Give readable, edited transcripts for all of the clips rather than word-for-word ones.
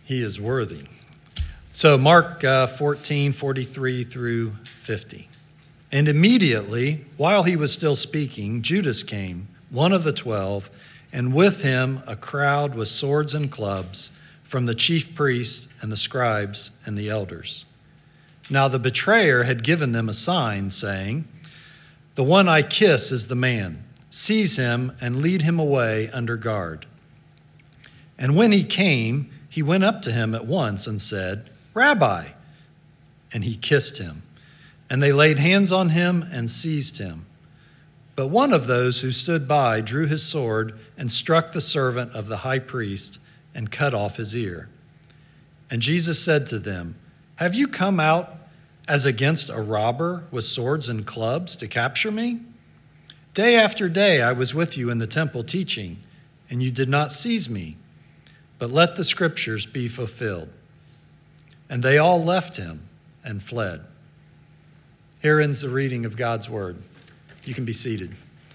He is worthy. So Mark 14:43 through 50. And immediately, while he was still speaking, Judas came, one of the 12, and with him a crowd with swords and clubs from the chief priests and the scribes and the elders. Now the betrayer had given them a sign, saying, "The one I kiss is the man. Seize him and lead him away under guard." And when he came, he went up to him at once and said, "Rabbi," and he kissed him. And they laid hands on him and seized him. But one of those who stood by drew his sword and struck the servant of the high priest and cut off his ear. And Jesus said to them, "Have you come out as against a robber with swords and clubs to capture me? Day after day I was with you in the temple teaching, and you did not seize me. But let the scriptures be fulfilled." And they all left him and fled. Here ends the reading of God's word. You can be seated.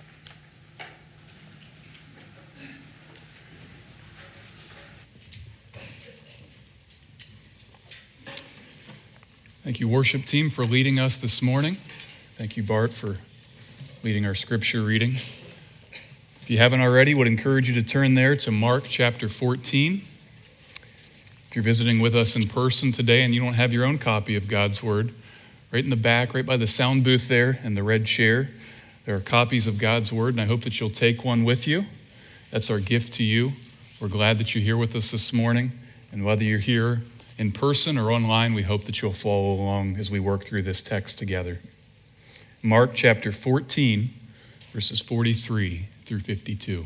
Thank you, worship team, for leading us this morning. Thank you, Bart, for leading our scripture reading. If you haven't already, I would encourage you to turn there to Mark chapter 14. If you're visiting with us in person today and you don't have your own copy of God's Word, right in the back, right by the sound booth there and the red chair, there are copies of God's Word, and I hope that you'll take one with you. That's our gift to you. We're glad that you're here with us this morning, and whether you're here in person or online, we hope that you'll follow along as we work through this text together. Mark chapter 14, verses 43 through 52.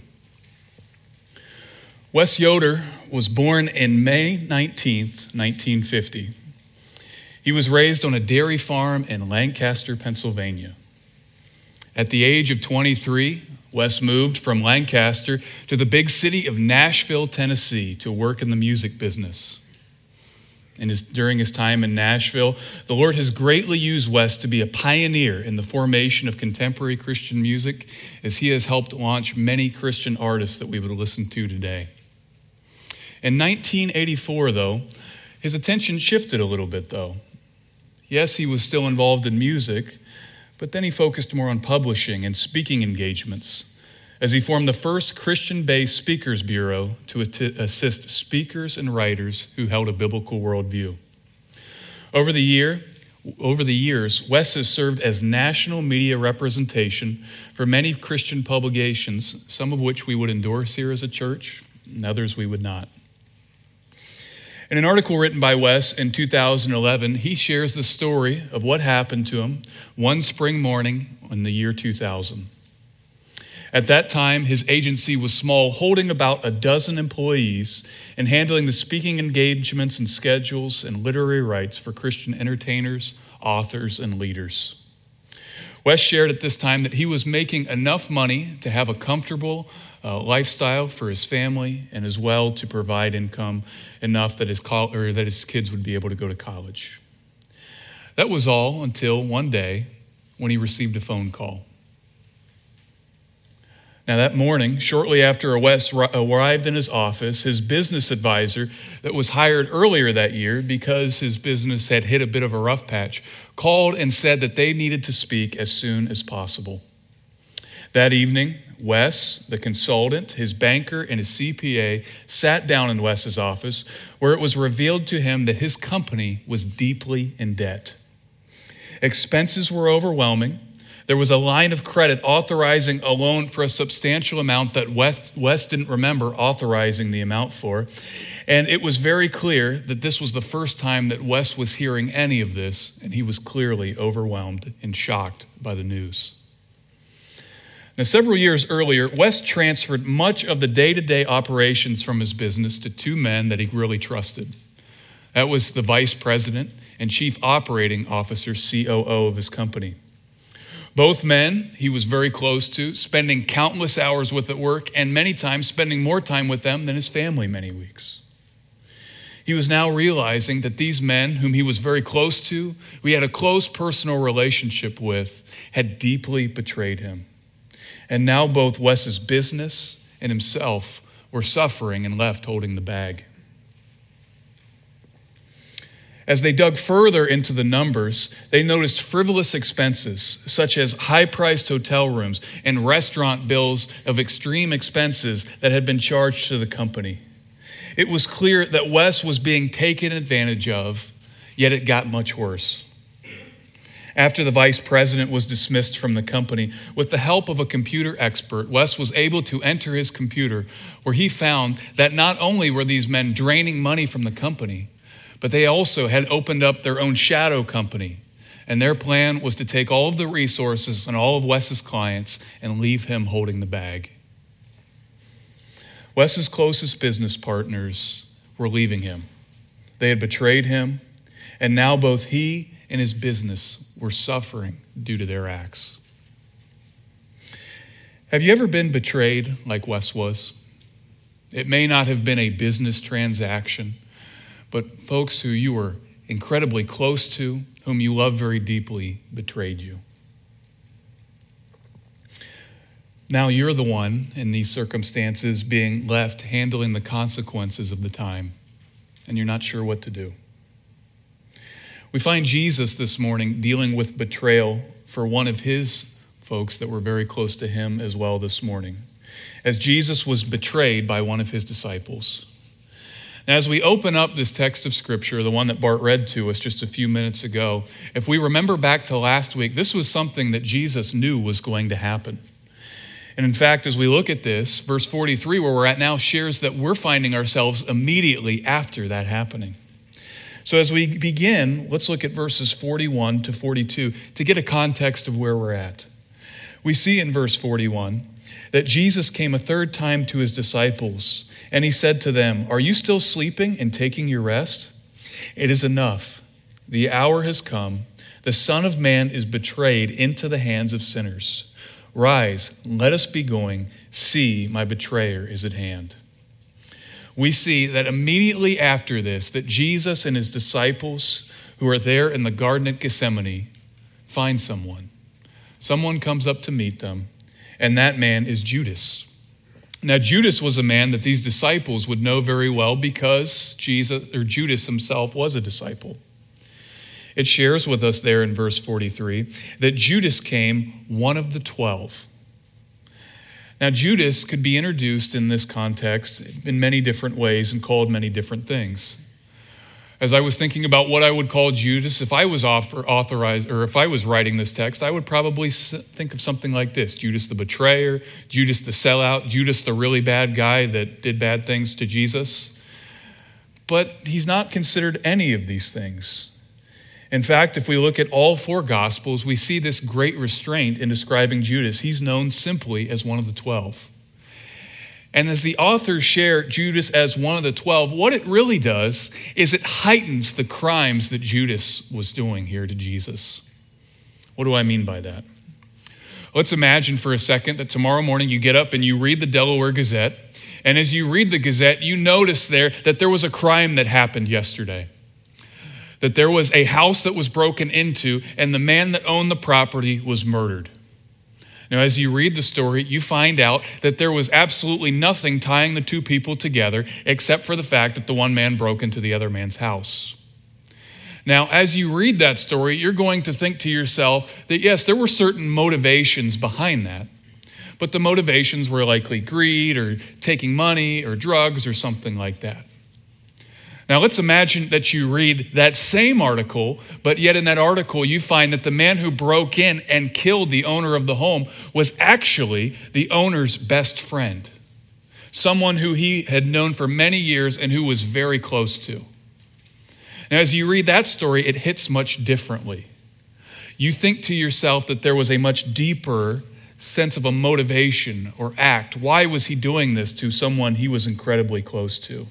Wes Yoder was born in May 19th, 1950. He was raised on a dairy farm in Lancaster, Pennsylvania. At the age of 23, Wes moved from Lancaster to the big city of Nashville, Tennessee, to work in the music business. During his time in Nashville, the Lord has greatly used Wes to be a pioneer in the formation of contemporary Christian music, as he has helped launch many Christian artists that we would listen to today. In 1984, though, his attention shifted a little bit, though. Yes, he was still involved in music, but then he focused more on publishing and speaking engagements, as he formed the first Christian-based speakers bureau to assist speakers and writers who held a biblical worldview. Over the years, Wes has served as national media representation for many Christian publications, some of which we would endorse here as a church, and others we would not. In an article written by Wes in 2011, he shares the story of what happened to him one spring morning in the year 2000. At that time, his agency was small, holding about a dozen employees and handling the speaking engagements and schedules and literary rights for Christian entertainers, authors, and leaders. Wes shared at this time that he was making enough money to have a comfortable lifestyle for his family, and as well to provide income enough that his kids would be able to go to college. That was all until one day when he received a phone call. Now that morning, shortly after Wes arrived in his office, his business advisor that was hired earlier that year because his business had hit a bit of a rough patch, called and said that they needed to speak as soon as possible. That evening, Wes, the consultant, his banker, and his CPA sat down in Wes's office, where it was revealed to him that his company was deeply in debt. Expenses were overwhelming. There was a line of credit authorizing a loan for a substantial amount that Wes didn't remember authorizing the amount for. And it was very clear that this was the first time that Wes was hearing any of this, and he was clearly overwhelmed and shocked by the news. Now, several years earlier, Wes transferred much of the day-to-day operations from his business to two men that he really trusted. That was the vice president and chief operating officer, COO of his company. Both men he was very close to, spending countless hours with at work, and many times spending more time with them than his family many weeks. He was now realizing that these men, whom he was very close to, who he had a close personal relationship with, had deeply betrayed him. And now both Wes's business and himself were suffering and left holding the bag. As they dug further into the numbers, they noticed frivolous expenses, such as high-priced hotel rooms and restaurant bills of extreme expenses that had been charged to the company. It was clear that Wes was being taken advantage of, yet it got much worse. After the vice president was dismissed from the company, with the help of a computer expert, Wes was able to enter his computer, where he found that not only were these men draining money from the company, but they also had opened up their own shadow company, and their plan was to take all of the resources and all of Wes's clients and leave him holding the bag. Wes's closest business partners were leaving him. They had betrayed him, and now both he and his business were suffering due to their acts. Have you ever been betrayed like Wes was? It may not have been a business transaction, but folks who you were incredibly close to, whom you love very deeply, betrayed you. Now you're the one in these circumstances being left handling the consequences of the time, and you're not sure what to do. We find Jesus this morning dealing with betrayal for one of his folks that were very close to him as well this morning, as Jesus was betrayed by one of his disciples. Now, as we open up this text of Scripture, the one that Bart read to us just a few minutes ago, if we remember back to last week, this was something that Jesus knew was going to happen. And in fact, as we look at this, verse 43, where we're at now, shares that we're finding ourselves immediately after that happening. So as we begin, let's look at verses 41 to 42 to get a context of where we're at. We see in verse 41 that Jesus came a third time to his disciples, and he said to them, "Are you still sleeping and taking your rest? It is enough. The hour has come. The Son of Man is betrayed into the hands of sinners. Rise, let us be going. See, my betrayer is at hand." We see that immediately after this, that Jesus and his disciples who are there in the Garden at Gethsemane find someone. Someone comes up to meet them, and that man is Judas. Now, Judas was a man that these disciples would know very well because Judas himself was a disciple. It shares with us there in verse 43 that Judas came one of the 12. Now, Judas could be introduced in this context in many different ways and called many different things. As I was thinking about what I would call Judas, if I was authorized, or if I was writing this text, I would probably think of something like this: Judas the betrayer, Judas the sellout, Judas the really bad guy that did bad things to Jesus. But he's not considered any of these things. In fact, if we look at all four Gospels, we see this great restraint in describing Judas. He's known simply as one of the 12. And as the authors share Judas as one of the 12, what it really does is it heightens the crimes that Judas was doing here to Jesus. What do I mean by that? Let's imagine for a second that tomorrow morning you get up and you read the Delaware Gazette, and as you read the Gazette, you notice there that there was a crime that happened yesterday. That there was a house that was broken into, and the man that owned the property was murdered. Now, as you read the story, you find out that there was absolutely nothing tying the two people together except for the fact that the one man broke into the other man's house. Now, as you read that story, you're going to think to yourself that, yes, there were certain motivations behind that, but the motivations were likely greed or taking money or drugs or something like that. Now, let's imagine that you read that same article, but yet in that article you find that the man who broke in and killed the owner of the home was actually the owner's best friend, someone who he had known for many years and who was very close to. Now, as you read that story, it hits much differently. You think to yourself that there was a much deeper sense of a motivation or act. Why was he doing this to someone he was incredibly close to?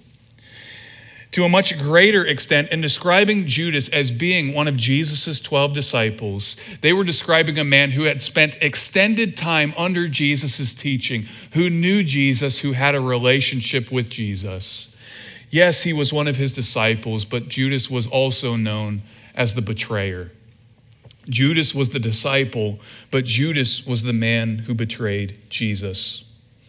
To a much greater extent, in describing Judas as being one of Jesus' 12 disciples, they were describing a man who had spent extended time under Jesus' teaching, who knew Jesus, who had a relationship with Jesus. Yes, he was one of his disciples, but Judas was also known as the betrayer. Judas was the disciple, but Judas was the man who betrayed Jesus.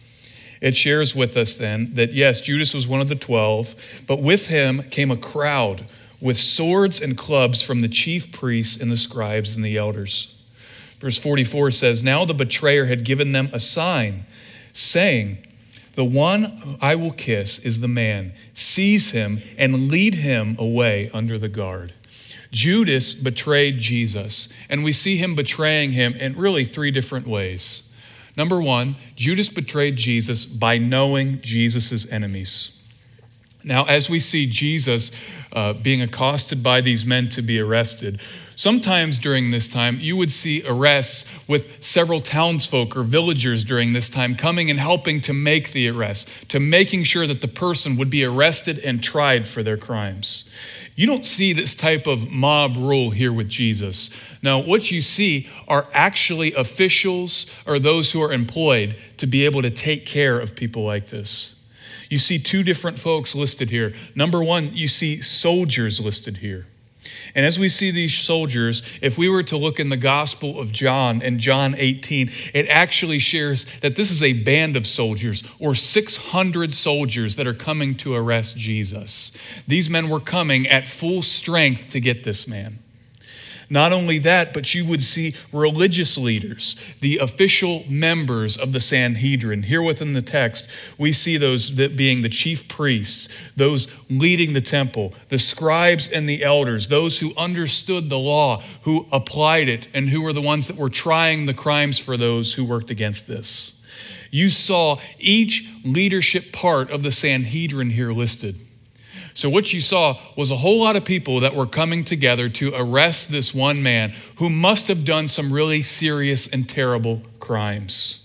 It shares with us then that yes, Judas was one of the 12, but with him came a crowd with swords and clubs from the chief priests and the scribes and the elders. Verse 44 says, "Now the betrayer had given them a sign, saying, 'The one I will kiss is the man. Seize him and lead him away under the guard.'" Judas betrayed Jesus, and we see him betraying him in really three different ways. Number one, Judas betrayed Jesus by knowing Jesus' enemies. Now, as we see Jesus being accosted by these men to be arrested, sometimes during this time, you would see arrests with several townsfolk or villagers during this time coming and helping to make the arrest, to making sure that the person would be arrested and tried for their crimes. You don't see this type of mob rule here with Jesus. Now, what you see are actually officials or those who are employed to be able to take care of people like this. You see two different folks listed here. Number one, you see soldiers listed here. And as we see these soldiers, if we were to look in the Gospel of John in John 18, it actually shares that this is a band of soldiers or 600 soldiers that are coming to arrest Jesus. These men were coming at full strength to get this man. Not only that, but you would see religious leaders, the official members of the Sanhedrin. Here within the text, we see those that being the chief priests, those leading the temple, the scribes and the elders, those who understood the law, who applied it, and who were the ones that were trying the crimes for those who worked against this. You saw each leadership part of the Sanhedrin here listed. So what you saw was a whole lot of people that were coming together to arrest this one man who must have done some really serious and terrible crimes.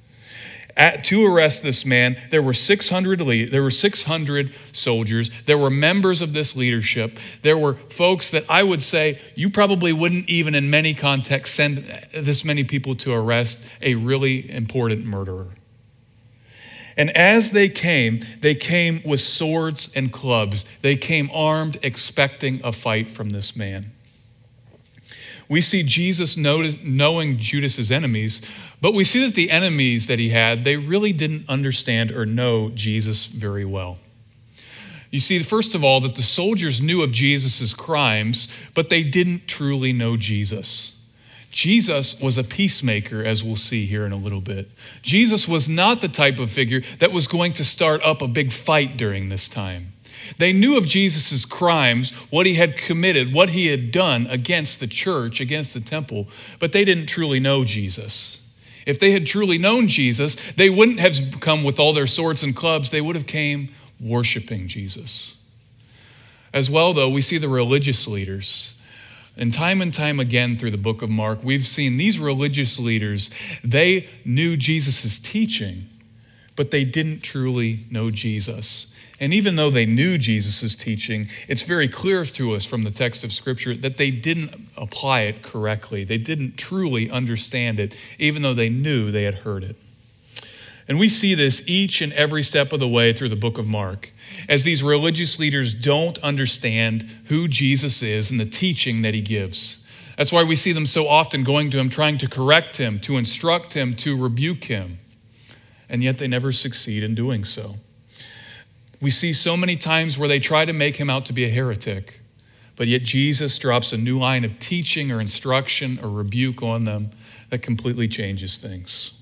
To arrest this man, there were 600 soldiers. There were members of this leadership. There were folks that I would say you probably wouldn't even in many contexts send this many people to arrest a really important murderer. And as they came with swords and clubs. They came armed, expecting a fight from this man. We see Jesus knowing Judas's enemies, but we see that the enemies that he had, they really didn't understand or know Jesus very well. You see, first of all, that the soldiers knew of Jesus' crimes, but they didn't truly know Jesus. Jesus was a peacemaker, as we'll see here in a little bit. Jesus was not the type of figure that was going to start up a big fight during this time. They knew of Jesus' crimes, what he had committed, what he had done against the church, against the temple, but they didn't truly know Jesus. If they had truly known Jesus, they wouldn't have come with all their swords and clubs. They would have came worshiping Jesus. As well, though, we see the religious leaders. And time again through the book of Mark, we've seen these religious leaders, they knew Jesus' teaching, but they didn't truly know Jesus. And even though they knew Jesus' teaching, it's very clear to us from the text of Scripture that they didn't apply it correctly. They didn't truly understand it, even though they knew they had heard it. And we see this each and every step of the way through the book of Mark, as these religious leaders don't understand who Jesus is and the teaching that he gives. That's why we see them so often going to him, trying to correct him, to instruct him, to rebuke him. And yet they never succeed in doing so. We see so many times where they try to make him out to be a heretic, but yet Jesus drops a new line of teaching or instruction or rebuke on them that completely changes things.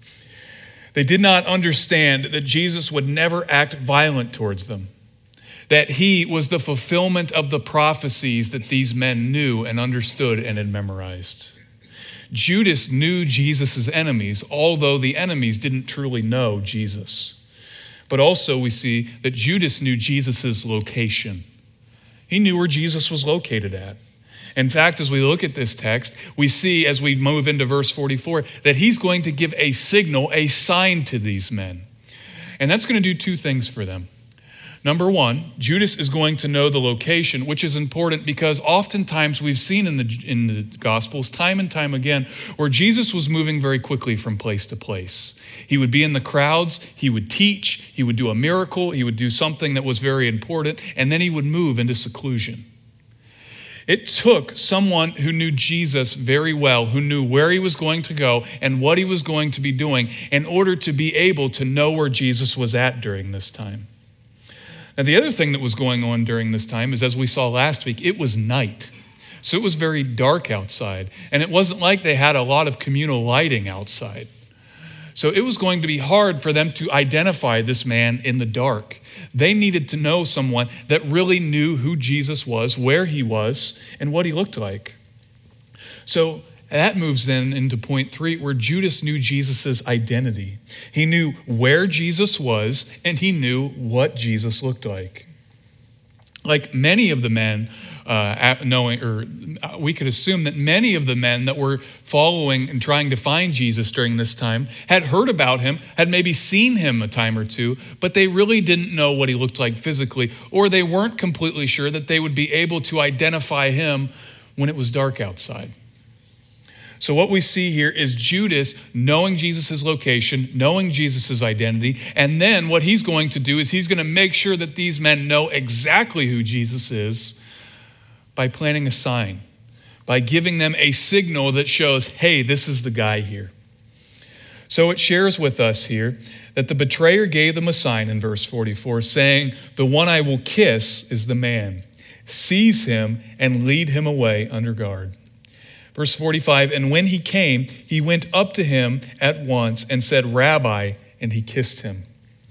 They did not understand that Jesus would never act violent towards them, that he was the fulfillment of the prophecies that these men knew and understood and had memorized. Judas knew Jesus' enemies, although the enemies didn't truly know Jesus. But also we see that Judas knew Jesus' location. He knew where Jesus was located at. In fact, as we look at this text, we see as we move into verse 44 that he's going to give a signal, a sign to these men. And that's going to do two things for them. Number one, Judas is going to know the location, which is important because oftentimes we've seen in the Gospels time and time again where Jesus was moving very quickly from place to place. He would be in the crowds, he would teach, he would do a miracle, he would do something that was very important, and then he would move into seclusion. It took someone who knew Jesus very well, who knew where he was going to go and what he was going to be doing in order to be able to know where Jesus was at during this time. Now, the other thing that was going on during this time is, as we saw last week, it was night. So it was very dark outside. And it wasn't like they had a lot of communal lighting outside. So it was going to be hard for them to identify this man in the dark. They needed to know someone that really knew who Jesus was, where he was, and what he looked like. So that moves then into point 3, where Judas knew Jesus' identity. He knew where Jesus was, and he knew what Jesus looked like. Like many of the men, we could assume that many of the men that were following and trying to find Jesus during this time had heard about him, had maybe seen him a time or two, but they really didn't know what he looked like physically, or they weren't completely sure that they would be able to identify him when it was dark outside. So what we see here is Judas knowing Jesus' location, knowing Jesus' identity, and then what he's going to do is he's going to make sure that these men know exactly who Jesus is by planting a sign, by giving them a signal that shows, hey, this is the guy here. So it shares with us here that the betrayer gave them a sign in verse 44, saying, "The one I will kiss is the man. Seize him and lead him away under guard." Verse 45, "And when he came, he went up to him at once and said, 'Rabbi,' and he kissed him."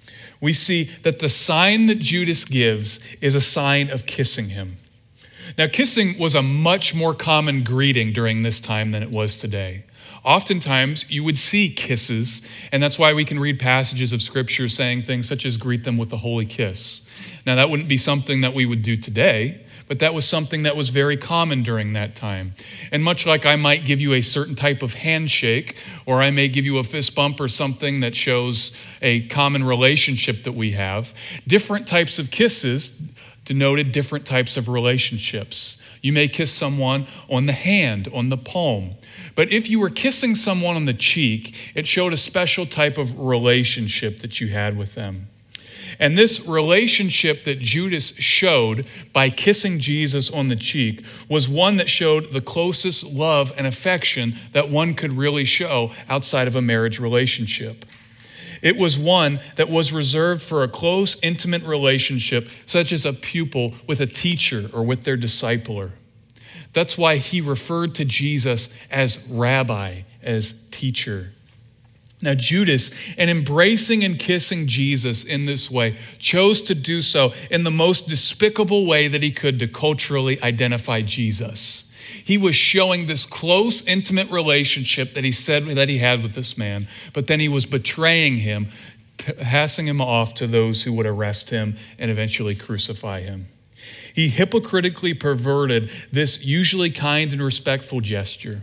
We see that the sign that Judas gives is a sign of kissing him. Now, kissing was a much more common greeting during this time than it was today. Oftentimes, you would see kisses, and that's why we can read passages of Scripture saying things such as greet them with a holy kiss. Now, that wouldn't be something that we would do today, but that was something that was very common during that time. And much like I might give you a certain type of handshake, or I may give you a fist bump or something that shows a common relationship that we have, different types of kisses denoted different types of relationships. You may kiss someone on the hand, on the palm. But if you were kissing someone on the cheek, it showed a special type of relationship that you had with them. And this relationship that Judas showed by kissing Jesus on the cheek was one that showed the closest love and affection that one could really show outside of a marriage relationship. It was one that was reserved for a close, intimate relationship, such as a pupil with a teacher or with their discipler. That's why he referred to Jesus as rabbi, as teacher. Now, Judas, in embracing and kissing Jesus in this way, chose to do so in the most despicable way that he could to culturally identify Jesus. He was showing this close, intimate relationship that he said that he had with this man, but then he was betraying him, passing him off to those who would arrest him and eventually crucify him. He hypocritically perverted this usually kind and respectful gesture.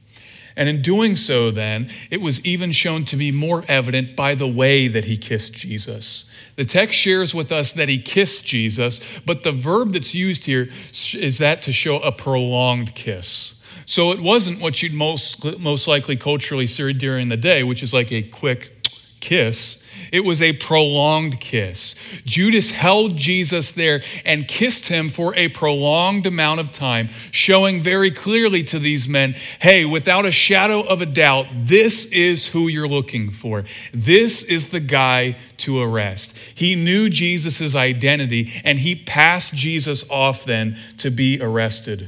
And in doing so, then, it was even shown to be more evident by the way that he kissed Jesus. The text shares with us that he kissed Jesus, but the verb that's used here is that to show a prolonged kiss. So it wasn't what you'd most likely culturally see during the day, which is like a quick kiss. It was a prolonged kiss. Judas held Jesus there and kissed him for a prolonged amount of time, showing very clearly to these men, hey, without a shadow of a doubt, this is who you're looking for. This is the guy to arrest. He knew Jesus' identity, and he passed Jesus off then to be arrested.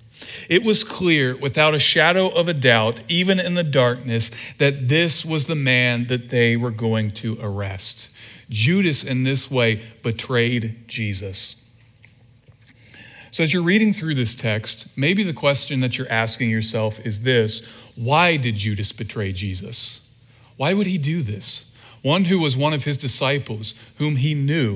It was clear, without a shadow of a doubt, even in the darkness, that this was the man that they were going to arrest. Judas, in this way, betrayed Jesus. So as you're reading through this text, maybe the question that you're asking yourself is this: why did Judas betray Jesus? Why would he do this? One who was one of his disciples, whom he knew.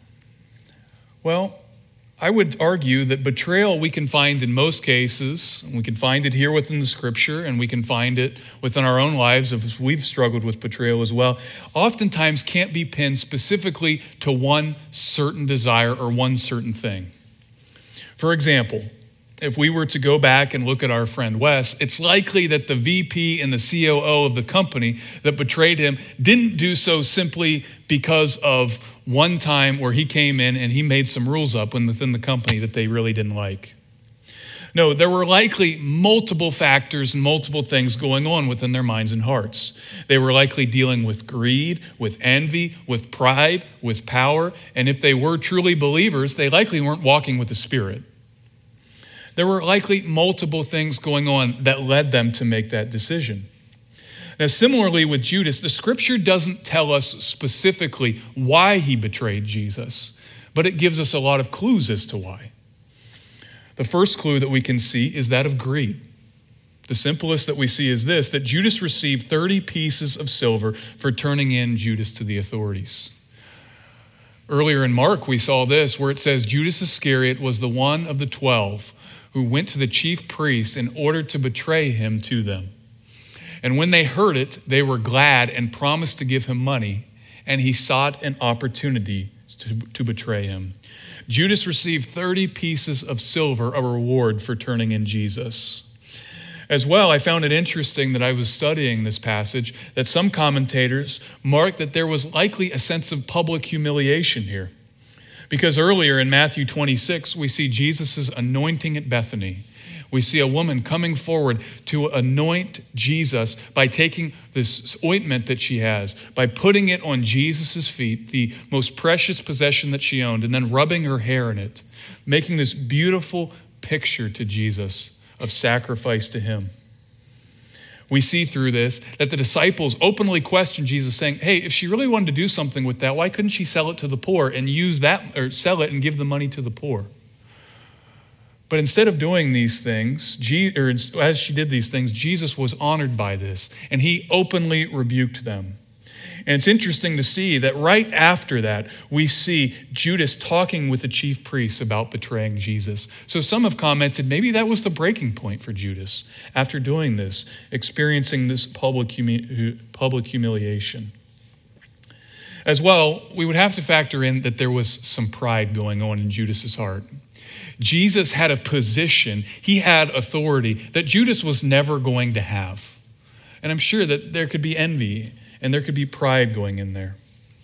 Well, I would argue that betrayal we can find in most cases. We can find it here within the Scripture, and we can find it within our own lives if we've struggled with betrayal as well. Oftentimes can't be pinned specifically to one certain desire or one certain thing. For example, if we were to go back and look at our friend Wes, it's likely that the VP and the COO of the company that betrayed him didn't do so simply because of one time where he came in and he made some rules up within the company that they really didn't like. No, there were likely multiple factors and multiple things going on within their minds and hearts. They were likely dealing with greed, with envy, with pride, with power, and if they were truly believers, they likely weren't walking with the Spirit. There were likely multiple things going on that led them to make that decision. Now, similarly with Judas, the scripture doesn't tell us specifically why he betrayed Jesus, but it gives us a lot of clues as to why. The first clue that we can see is that of greed. The simplest that we see is this, that Judas received 30 pieces of silver for turning in Judas to the authorities. Earlier in Mark, we saw this where it says Judas Iscariot was the one of the 12 who went to the chief priests in order to betray him to them. And when they heard it, they were glad and promised to give him money, and he sought an opportunity to betray him. Judas received 30 pieces of silver, a reward for turning in Jesus. As well, I found it interesting that I was studying this passage that some commentators marked that there was likely a sense of public humiliation here. Because earlier in Matthew 26, we see Jesus' anointing at Bethany. We see a woman coming forward to anoint Jesus by taking this ointment that she has, by putting it on Jesus' feet, the most precious possession that she owned, and then rubbing her hair in it, making this beautiful picture to Jesus of sacrifice to him. We see through this that the disciples openly question Jesus, saying, hey, if she really wanted to do something with that, why couldn't she sell it to the poor and use that, or sell it and give the money to the poor? But instead of doing these things, as she did these things, Jesus was honored by this, and he openly rebuked them. And it's interesting to see that right after that, we see Judas talking with the chief priests about betraying Jesus. So some have commented maybe that was the breaking point for Judas after doing this, experiencing this public humiliation. As well, we would have to factor in that there was some pride going on in Judas's heart. Jesus had a position, he had authority that Judas was never going to have. And I'm sure that there could be envy and there could be pride going in there.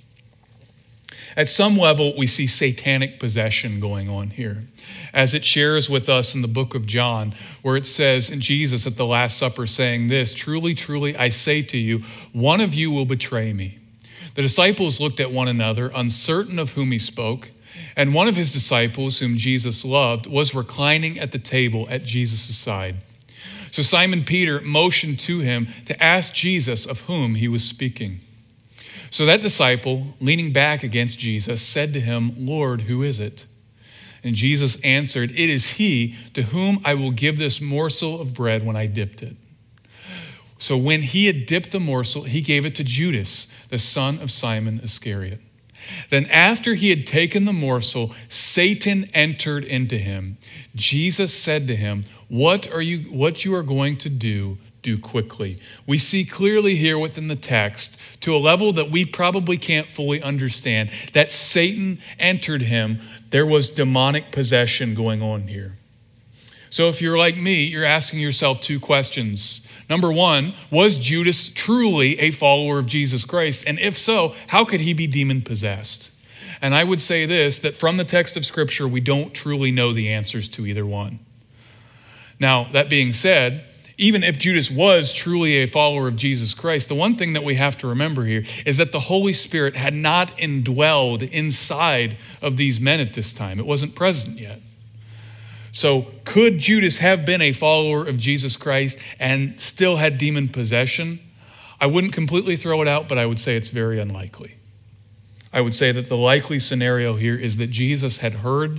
At some level, we see satanic possession going on here, as it shares with us in the book of John, where it says in Jesus at the Last Supper saying this, truly, truly, I say to you, one of you will betray me. The disciples looked at one another, uncertain of whom he spoke, and one of his disciples, whom Jesus loved, was reclining at the table at Jesus' side. So Simon Peter motioned to him to ask Jesus of whom he was speaking. So that disciple, leaning back against Jesus, said to him, Lord, who is it? And Jesus answered, it is he to whom I will give this morsel of bread when I dipped it. So when he had dipped the morsel, he gave it to Judas, the son of Simon Iscariot. Then after he had taken the morsel, Satan entered into him. Jesus said to him, what you are going to do quickly. We see clearly here within the text, to a level that we probably can't fully understand, that Satan entered him. There was demonic possession going on here. So if you're like me, you're asking yourself two questions. Number one, was Judas truly a follower of Jesus Christ? And if so, how could he be demon-possessed? And I would say this, that from the text of Scripture, we don't truly know the answers to either one. Now, that being said, even if Judas was truly a follower of Jesus Christ, the one thing that we have to remember here is that the Holy Spirit had not indwelled inside of these men at this time. It wasn't present yet. So could Judas have been a follower of Jesus Christ and still had demon possession? I wouldn't completely throw it out, but I would say it's very unlikely. I would say that the likely scenario here is that Judas had heard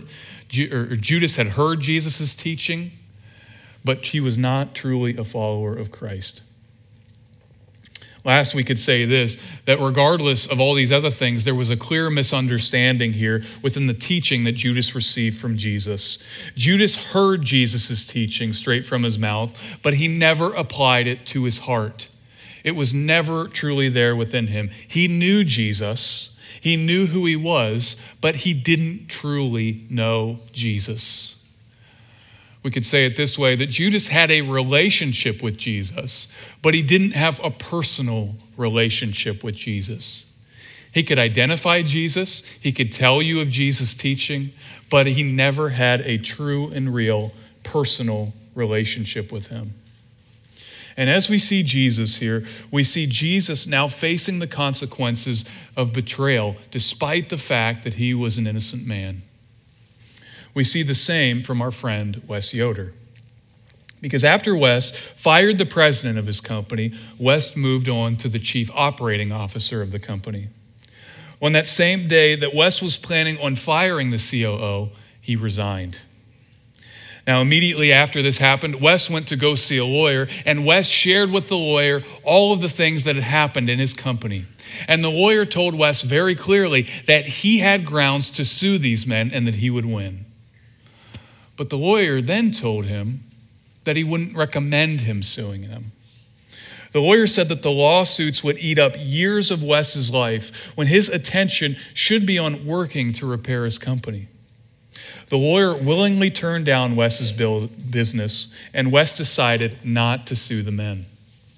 Jesus' teaching, but he was not truly a follower of Christ. Last, we could say this, that regardless of all these other things, there was a clear misunderstanding here within the teaching that Judas received from Jesus. Judas heard Jesus' teaching straight from his mouth, but he never applied it to his heart. It was never truly there within him. He knew Jesus, he knew who he was, but he didn't truly know Jesus. We could say it this way, that Judas had a relationship with Jesus, but he didn't have a personal relationship with Jesus. He could identify Jesus, he could tell you of Jesus' teaching, but he never had a true and real personal relationship with him. And as we see Jesus here, we see Jesus now facing the consequences of betrayal, despite the fact that he was an innocent man. We see the same from our friend Wes Yoder. Because after Wes fired the president of his company, Wes moved on to the chief operating officer of the company. On that same day that Wes was planning on firing the COO, he resigned. Now, immediately after this happened, Wes went to go see a lawyer, and Wes shared with the lawyer all of the things that had happened in his company. And the lawyer told Wes very clearly that he had grounds to sue these men and that he would win. But the lawyer then told him that he wouldn't recommend him suing them. The lawyer said that the lawsuits would eat up years of Wes's life when his attention should be on working to repair his company. The lawyer willingly turned down Wes's business, and Wes decided not to sue the men.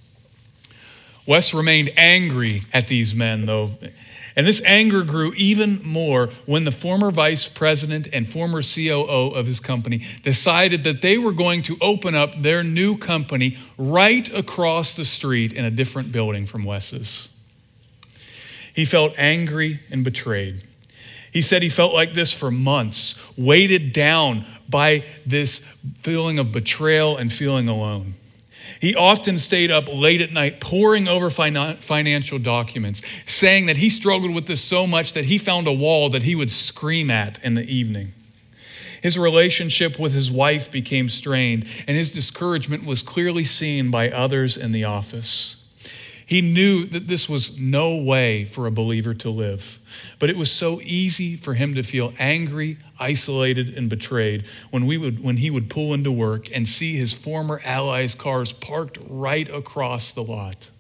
Wes remained angry at these men, though, and this anger grew even more when the former vice president and former COO of his company decided that they were going to open up their new company right across the street in a different building from Wes's. He felt angry and betrayed. He said he felt like this for months, weighted down by this feeling of betrayal and feeling alone. He often stayed up late at night poring over financial documents, saying that he struggled with this so much that he found a wall that he would scream at in the evening. His relationship with his wife became strained, and his discouragement was clearly seen by others in the office. He knew that this was no way for a believer to live, but it was so easy for him to feel angry, isolated, and betrayed when he would pull into work and see his former allies' cars parked right across the lot.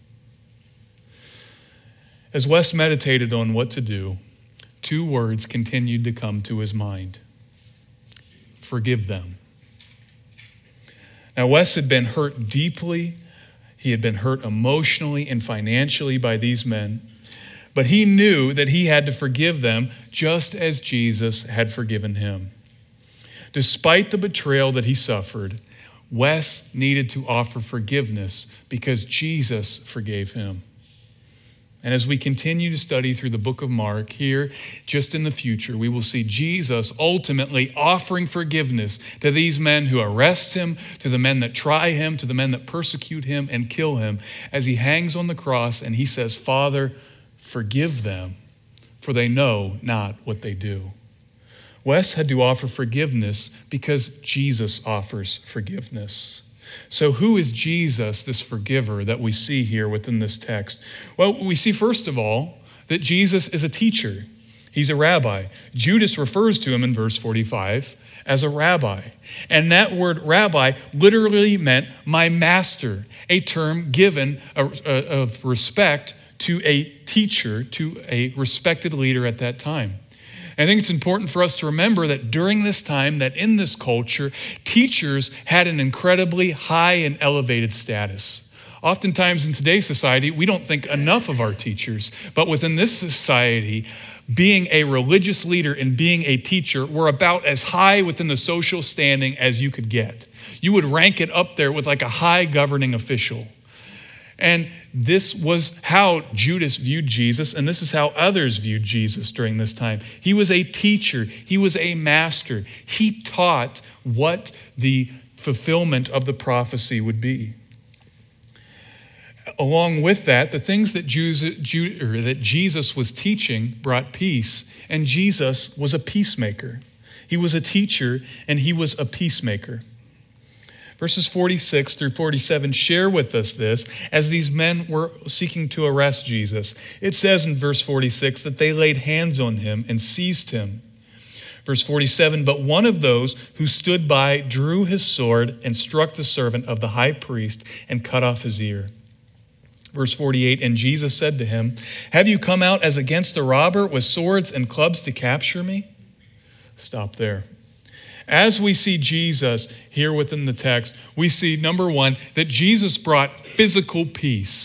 As Wes meditated on what to do, two words continued to come to his mind: forgive them. Now, Wes had been hurt deeply. He had been hurt emotionally and financially by these men, but he knew that he had to forgive them just as Jesus had forgiven him. Despite the betrayal that he suffered, Wes needed to offer forgiveness because Jesus forgave him. And as we continue to study through the book of Mark here, just in the future, we will see Jesus ultimately offering forgiveness to these men who arrest him, to the men that try him, to the men that persecute him and kill him, as he hangs on the cross and he says, "Father, forgive them, for they know not what they do." Wes had to offer forgiveness because Jesus offers forgiveness. So who is Jesus, this forgiver that we see here within this text? Well, we see first of all that Jesus is a teacher. He's a rabbi. Judas refers to him in verse 45 as a rabbi. And that word rabbi literally meant my master, a term given of respect to a teacher, to a respected leader at that time. I think it's important for us to remember that during this time, that in this culture, teachers had an incredibly high and elevated status. Oftentimes in today's society, we don't think enough of our teachers, but within this society, being a religious leader and being a teacher were about as high within the social standing as you could get. You would rank it up there with like a high governing official. And this was how Judas viewed Jesus, and this is how others viewed Jesus during this time. He was a teacher. He was a master. He taught what the fulfillment of the prophecy would be. Along with that, the things that Jesus was teaching brought peace, and Jesus was a peacemaker. He was a teacher, and he was a peacemaker. Verses 46 through 47 share with us this as these men were seeking to arrest Jesus. It says in verse 46 that they laid hands on him and seized him. Verse 47, but one of those who stood by drew his sword and struck the servant of the high priest and cut off his ear. Verse 48, and Jesus said to him, have you come out as against a robber with swords and clubs to capture me? Stop there. As we see Jesus here within the text, we see, number one, that Jesus brought physical peace.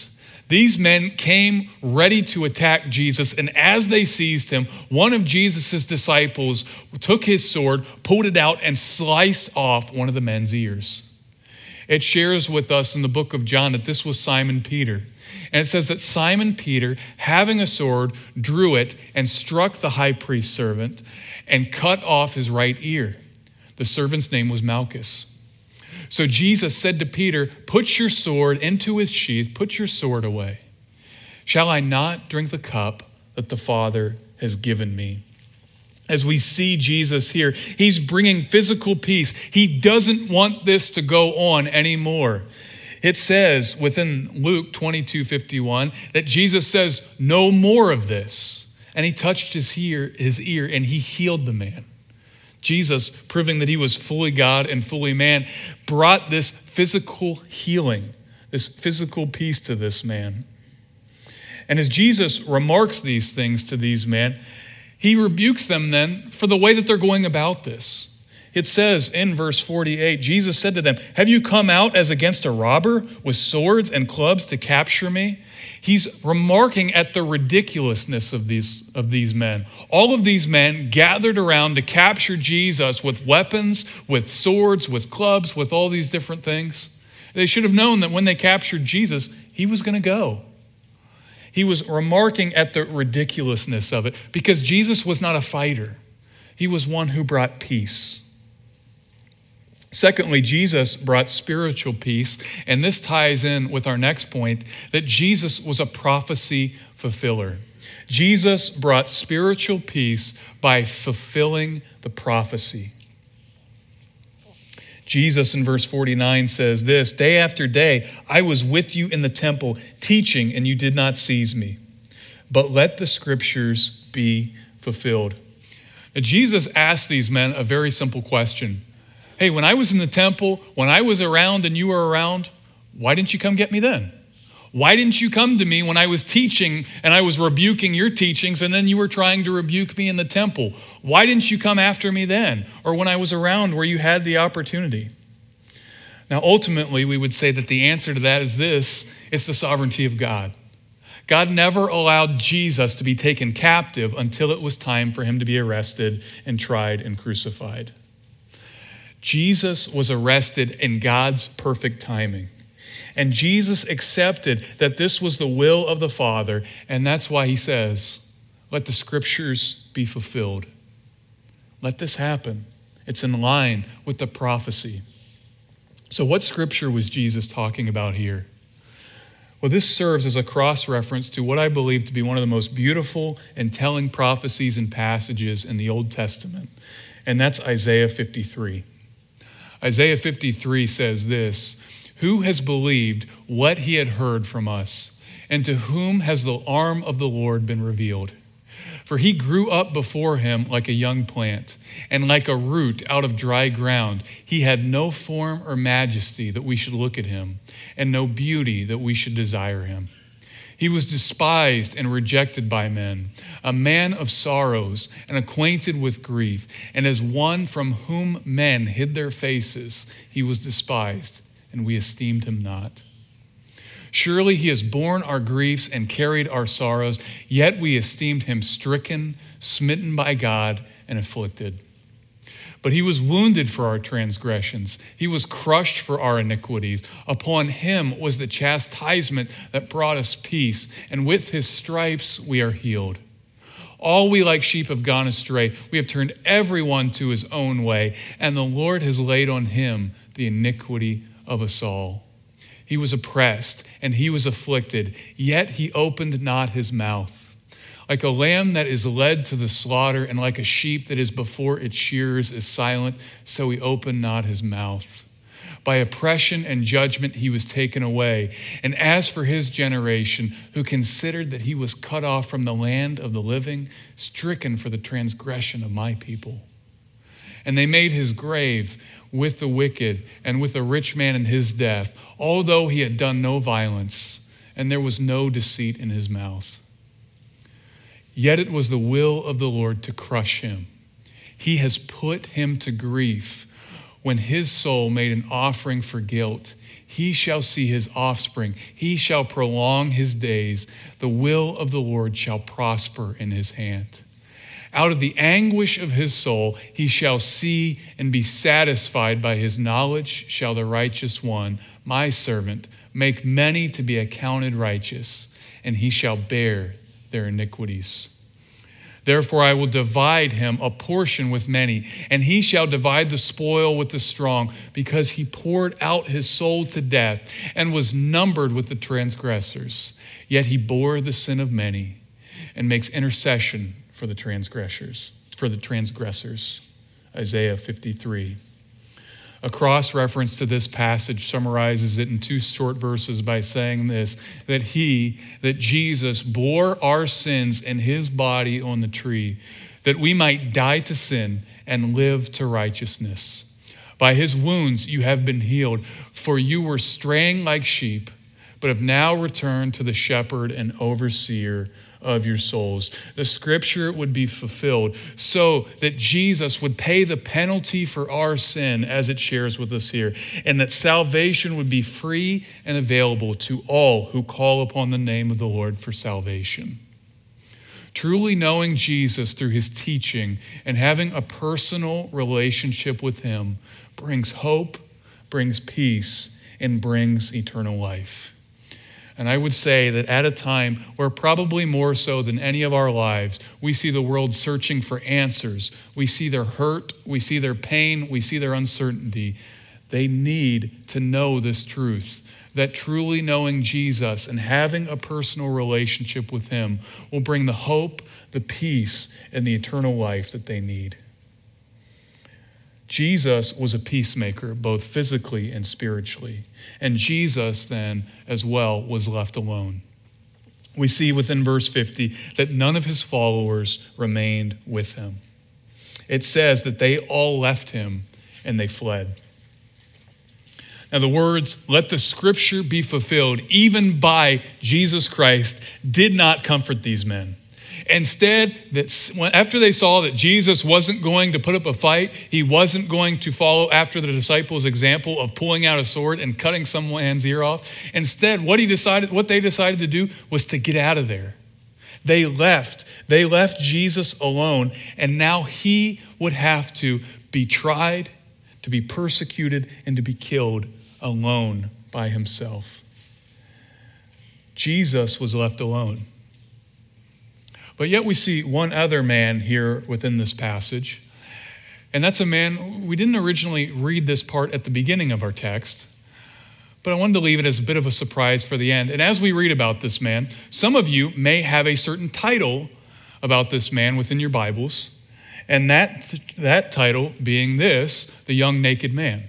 These men came ready to attack Jesus, and as they seized him, one of Jesus' disciples took his sword, pulled it out, and sliced off one of the men's ears. It shares with us in the book of John that this was Simon Peter. And it says that Simon Peter, having a sword, drew it and struck the high priest's servant and cut off his right ear. The servant's name was Malchus. So Jesus said to Peter, "Put your sword into his sheath, put your sword away. Shall I not drink the cup that the Father has given me?" As we see Jesus here, he's bringing physical peace. He doesn't want this to go on anymore. It says within Luke 22:51 that Jesus says, "No more of this." And he touched his ear and he healed the man. Jesus, proving that he was fully God and fully man, brought this physical healing, this physical peace to this man. And as Jesus remarks these things to these men, he rebukes them then for the way that they're going about this. It says in verse 48, Jesus said to them, "Have you come out as against a robber with swords and clubs to capture me?" He's remarking at the ridiculousness of these men. All of these men gathered around to capture Jesus with weapons, with swords, with clubs, with all these different things. They should have known that when they captured Jesus, he was going to go. He was remarking at the ridiculousness of it because Jesus was not a fighter. He was one who brought peace. Secondly, Jesus brought spiritual peace, and this ties in with our next point, that Jesus was a prophecy fulfiller. Jesus brought spiritual peace by fulfilling the prophecy. Jesus in verse 49 says this, "Day after day, I was with you in the temple teaching, and you did not seize me. But let the scriptures be fulfilled." Now, Jesus asked these men a very simple question. Hey, when I was in the temple, when I was around and you were around, why didn't you come get me then? Why didn't you come to me when I was teaching and I was rebuking your teachings and then you were trying to rebuke me in the temple? Why didn't you come after me then? Or when I was around where you had the opportunity? Now, ultimately, we would say that the answer to that is this: it's the sovereignty of God. God never allowed Jesus to be taken captive until it was time for him to be arrested and tried and crucified. Jesus was arrested in God's perfect timing. And Jesus accepted that this was the will of the Father, and that's why he says, "Let the scriptures be fulfilled." Let this happen. It's in line with the prophecy. So what scripture was Jesus talking about here? Well, this serves as a cross-reference to what I believe to be one of the most beautiful and telling prophecies and passages in the Old Testament, and that's Isaiah 53. Isaiah 53 says this, "Who has believed what he had heard from us? And to whom has the arm of the Lord been revealed? For he grew up before him like a young plant, and like a root out of dry ground. He had no form or majesty that we should look at him, and no beauty that we should desire him. He was despised and rejected by men, a man of sorrows and acquainted with grief, and as one from whom men hid their faces, he was despised, and we esteemed him not. Surely he has borne our griefs and carried our sorrows, yet we esteemed him stricken, smitten by God, and afflicted. But he was wounded for our transgressions. He was crushed for our iniquities. Upon him was the chastisement that brought us peace, and with his stripes we are healed. All we like sheep have gone astray. We have turned everyone to his own way, and the Lord has laid on him the iniquity of us all. He was oppressed and he was afflicted, yet he opened not his mouth. Like a lamb that is led to the slaughter, and like a sheep that is before its shearers is silent, so he opened not his mouth. By oppression and judgment he was taken away. And as for his generation, who considered that he was cut off from the land of the living, stricken for the transgression of my people. And they made his grave with the wicked and with the rich man in his death, although he had done no violence, and there was no deceit in his mouth. Yet it was the will of the Lord to crush him. He has put him to grief. When his soul made an offering for guilt, he shall see his offspring. He shall prolong his days. The will of the Lord shall prosper in his hand. Out of the anguish of his soul, he shall see and be satisfied. By his knowledge shall the righteous one, my servant, make many to be accounted righteous, and he shall bear their iniquities. Therefore I will divide him a portion with many, and he shall divide the spoil with the strong, because he poured out his soul to death and was numbered with the transgressors. Yet he bore the sin of many and makes intercession for the transgressors. Isaiah 53. A cross-reference to this passage summarizes it in 2 short verses by saying this, that Jesus bore our sins in his body on the tree, that we might die to sin and live to righteousness. By his wounds you have been healed, for you were straying like sheep, but have now returned to the shepherd and overseer of your souls. The scripture would be fulfilled so that Jesus would pay the penalty for our sin, as it shares with us here, and that salvation would be free and available to all who call upon the name of the Lord for salvation. Truly knowing Jesus through his teaching and having a personal relationship with him brings hope, brings peace, and brings eternal life. And I would say that at a time where probably more so than any of our lives, we see the world searching for answers. We see their hurt, we see their pain, we see their uncertainty. They need to know this truth, that truly knowing Jesus and having a personal relationship with him will bring the hope, the peace, and the eternal life that they need. Jesus was a peacemaker, both physically and spiritually. And Jesus then, as well, was left alone. We see within verse 50 that none of his followers remained with him. It says that they all left him and they fled. Now the words, "let the scripture be fulfilled," even by Jesus Christ, did not comfort these men. Instead, after they saw that Jesus wasn't going to put up a fight, he wasn't going to follow after the disciples' example of pulling out a sword and cutting someone's ear off. Instead, what they decided to do was to get out of there. They left Jesus alone, and now he would have to be tried, to be persecuted, and to be killed alone by himself. Jesus was left alone. But yet we see one other man here within this passage, and that's a man, we didn't originally read this part at the beginning of our text, but I wanted to leave it as a bit of a surprise for the end. And as we read about this man, some of you may have a certain title about this man within your Bibles, and that title being this, the young naked man.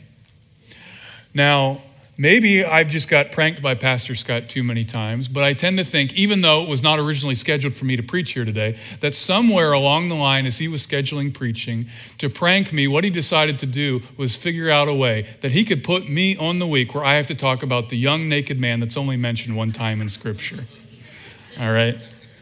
Now, maybe I've just got pranked by Pastor Scott too many times, but I tend to think, even though it was not originally scheduled for me to preach here today, that somewhere along the line as he was scheduling preaching, to prank me, what he decided to do was figure out a way that he could put me on the week where I have to talk about the young naked man that's only mentioned one time in Scripture. All right?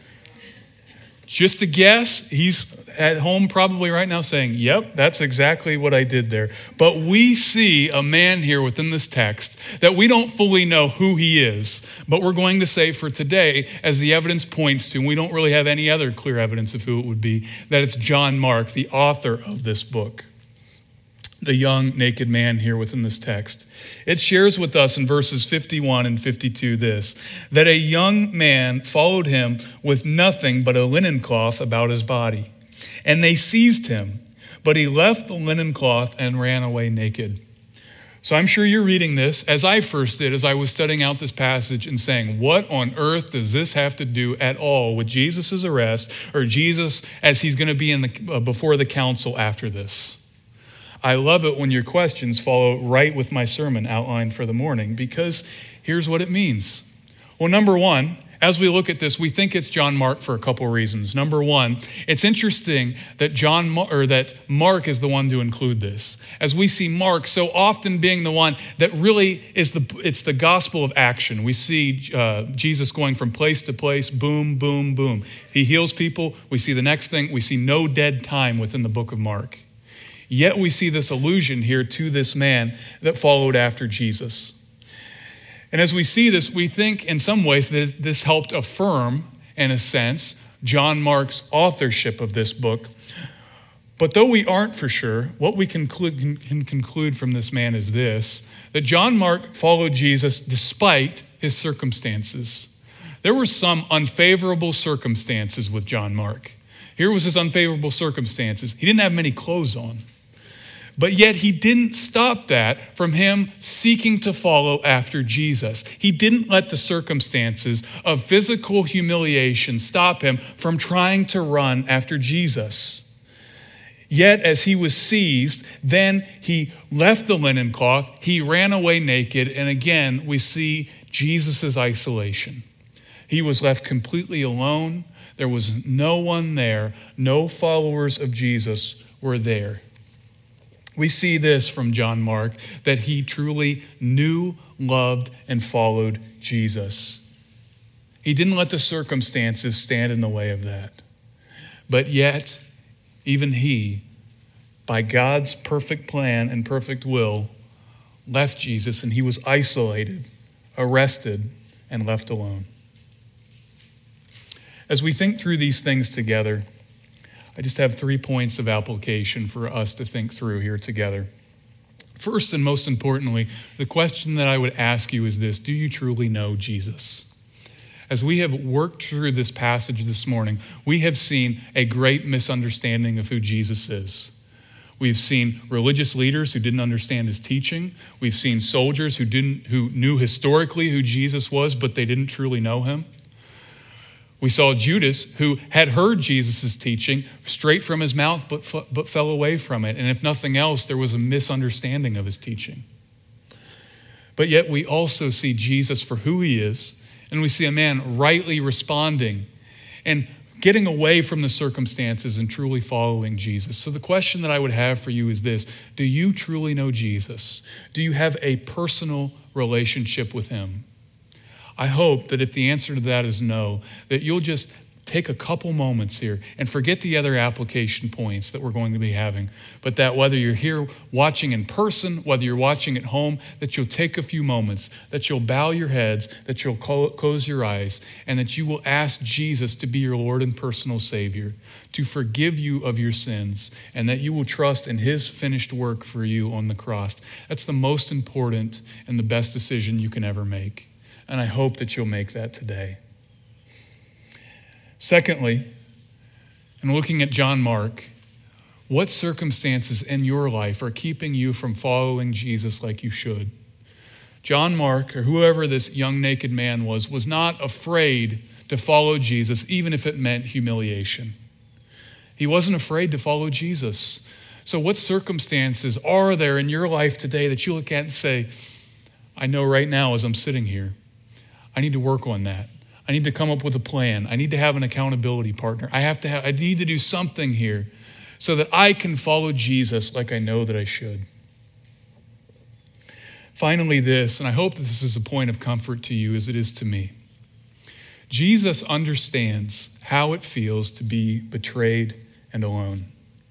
Just a guess, he's at home probably right now saying, yep, that's exactly what I did there. But we see a man here within this text that we don't fully know who he is, but we're going to say for today, as the evidence points to, and we don't really have any other clear evidence of who it would be, that it's John Mark, the author of this book. The young naked man here within this text. It shares with us in verses 51 and 52 this, that a young man followed him with nothing but a linen cloth about his body. And they seized him, but he left the linen cloth and ran away naked. So I'm sure you're reading this, as I first did, as I was studying out this passage and saying, what on earth does this have to do at all with Jesus' arrest or Jesus as he's going to be before the council after this? I love it when your questions follow right with my sermon outlined for the morning, because here's what it means. Well, number one, as we look at this, we think it's John Mark for a couple reasons. Number one, it's interesting that Mark is the one to include this, as we see Mark so often being the one that really it's the gospel of action. We see Jesus going from place to place, boom, boom, boom. He heals people. We see the next thing. We see no dead time within the book of Mark. Yet we see this allusion here to this man that followed after Jesus. And as we see this, we think in some ways that this helped affirm, in a sense, John Mark's authorship of this book. But though we aren't for sure, what we can conclude from this man is this, that John Mark followed Jesus despite his circumstances. There were some unfavorable circumstances with John Mark. Here was his unfavorable circumstances. He didn't have many clothes on. But yet he didn't stop that from him seeking to follow after Jesus. He didn't let the circumstances of physical humiliation stop him from trying to run after Jesus. Yet as he was seized, then he left the linen cloth, he ran away naked, and again we see Jesus' isolation. He was left completely alone. There was no one there. No followers of Jesus were there. We see this from John Mark, that he truly knew, loved, and followed Jesus. He didn't let the circumstances stand in the way of that. But yet, even he, by God's perfect plan and perfect will, left Jesus, and he was isolated, arrested, and left alone. As we think through these things together, I just have 3 points of application for us to think through here together. First and most importantly, the question that I would ask you is this: do you truly know Jesus? As we have worked through this passage this morning, we have seen a great misunderstanding of who Jesus is. We've seen religious leaders who didn't understand his teaching. We've seen soldiers who knew historically who Jesus was, but they didn't truly know him. We saw Judas, who had heard Jesus' teaching straight from his mouth, but fell away from it. And if nothing else, there was a misunderstanding of his teaching. But yet we also see Jesus for who he is, and we see a man rightly responding and getting away from the circumstances and truly following Jesus. So the question that I would have for you is this: do you truly know Jesus? Do you have a personal relationship with him? I hope that if the answer to that is no, that you'll just take a couple moments here and forget the other application points that we're going to be having, but that whether you're here watching in person, whether you're watching at home, that you'll take a few moments, that you'll bow your heads, that you'll close your eyes, and that you will ask Jesus to be your Lord and personal Savior, to forgive you of your sins, and that you will trust in his finished work for you on the cross. That's the most important and the best decision you can ever make. And I hope that you'll make that today. Secondly, in looking at John Mark, what circumstances in your life are keeping you from following Jesus like you should? John Mark, or whoever this young naked man was not afraid to follow Jesus, even if it meant humiliation. He wasn't afraid to follow Jesus. So what circumstances are there in your life today that you look at and say, I know right now as I'm sitting here, I need to work on that. I need to come up with a plan. I need to have an accountability partner. I need to do something here so that I can follow Jesus like I know that I should. Finally, this, and I hope that this is a point of comfort to you as it is to me. Jesus understands how it feels to be betrayed and alone.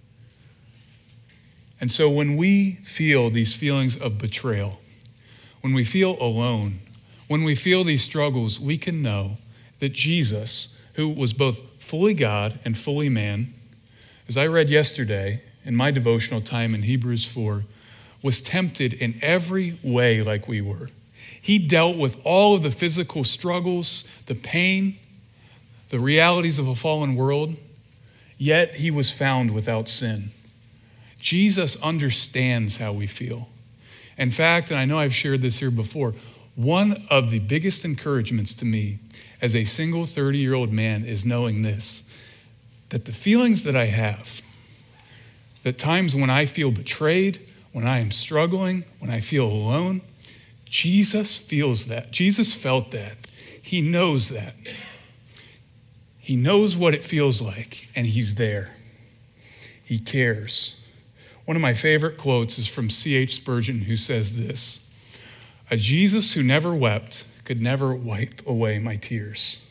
And so when we feel these feelings of betrayal, when we feel alone, when we feel these struggles, we can know that Jesus, who was both fully God and fully man, as I read yesterday in my devotional time in Hebrews 4, was tempted in every way like we were. He dealt with all of the physical struggles, the pain, the realities of a fallen world, yet he was found without sin. Jesus understands how we feel. In fact, and I know I've shared this here before, one of the biggest encouragements to me as a single 30-year-old man is knowing this, that the feelings that I have, that times when I feel betrayed, when I am struggling, when I feel alone, Jesus feels that. Jesus felt that. He knows that. He knows what it feels like, and he's there. He cares. One of my favorite quotes is from C.H. Spurgeon, who says this: "A Jesus who never wept could never wipe away my tears."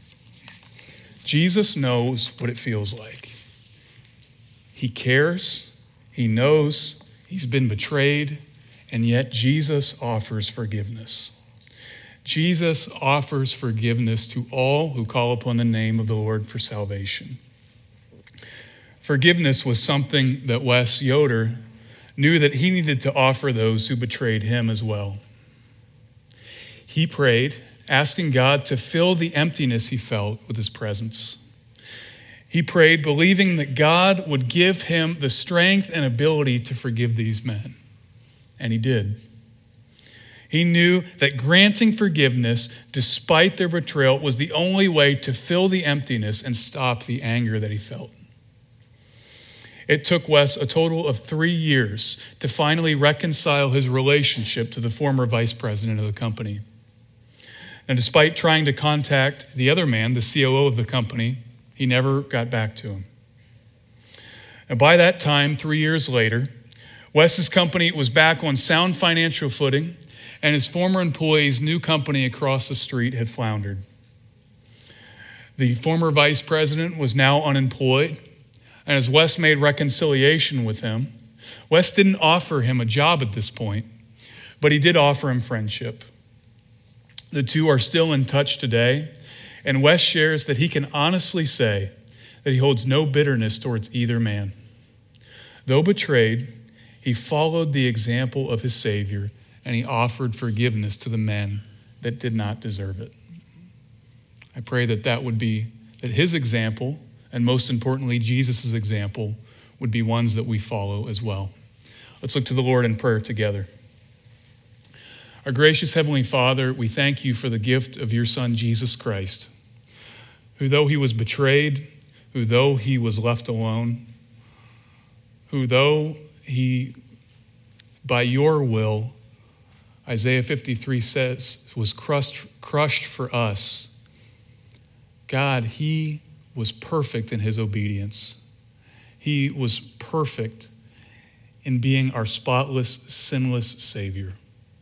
Jesus knows what it feels like. He cares. He knows he's been betrayed, and yet Jesus offers forgiveness. Jesus offers forgiveness to all who call upon the name of the Lord for salvation. Forgiveness was something that Wes Yoder knew that he needed to offer those who betrayed him as well. He prayed, asking God to fill the emptiness he felt with his presence. He prayed, believing that God would give him the strength and ability to forgive these men. And he did. He knew that granting forgiveness, despite their betrayal, was the only way to fill the emptiness and stop the anger that he felt. It took Wes a total of 3 years to finally reconcile his relationship to the former vice president of the company. And despite trying to contact the other man, the COO of the company, he never got back to him. And by that time, 3 years later, Wes's company was back on sound financial footing, and his former employee's new company across the street had floundered. The former vice president was now unemployed, and as Wes made reconciliation with him, Wes didn't offer him a job at this point, but he did offer him friendship. The two are still in touch today, and Wes shares that he can honestly say that he holds no bitterness towards either man. Though betrayed, he followed the example of his Savior, and he offered forgiveness to the men that did not deserve it. I pray that his example, and most importantly, Jesus' example, would be ones that we follow as well. Let's look to the Lord in prayer together. Our gracious Heavenly Father, we thank you for the gift of your Son, Jesus Christ, who though he was betrayed, who though he was left alone, who though he, by your will, Isaiah 53 says, was crushed for us. God, he was perfect in his obedience. He was perfect in being our spotless, sinless Savior.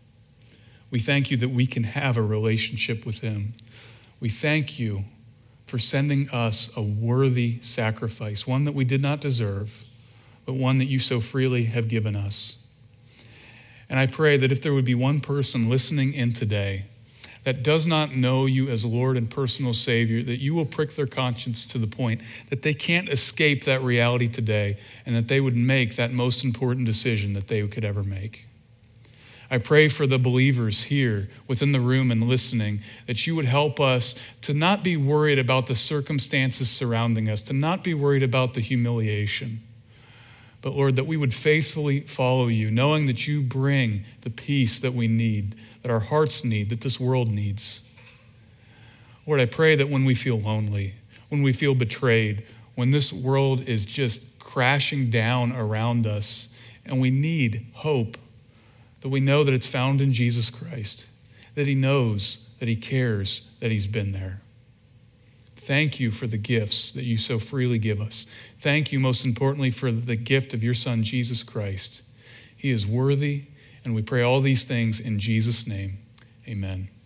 We thank you that we can have a relationship with him. We thank you for sending us a worthy sacrifice, one that we did not deserve, but one that you so freely have given us. And I pray that if there would be one person listening in today that does not know you as Lord and personal Savior, that you will prick their conscience to the point that they can't escape that reality today, and that they would make that most important decision that they could ever make. I pray for the believers here within the room and listening, that you would help us to not be worried about the circumstances surrounding us, to not be worried about the humiliation, but Lord, that we would faithfully follow you, knowing that you bring the peace that we need, that our hearts need, that this world needs. Lord, I pray that when we feel lonely, when we feel betrayed, when this world is just crashing down around us and we need hope, that we know that it's found in Jesus Christ, that he knows, that he cares, that he's been there. Thank you for the gifts that you so freely give us. Thank you, most importantly, for the gift of your Son, Jesus Christ. He is worthy, and we pray all these things in Jesus' name. Amen.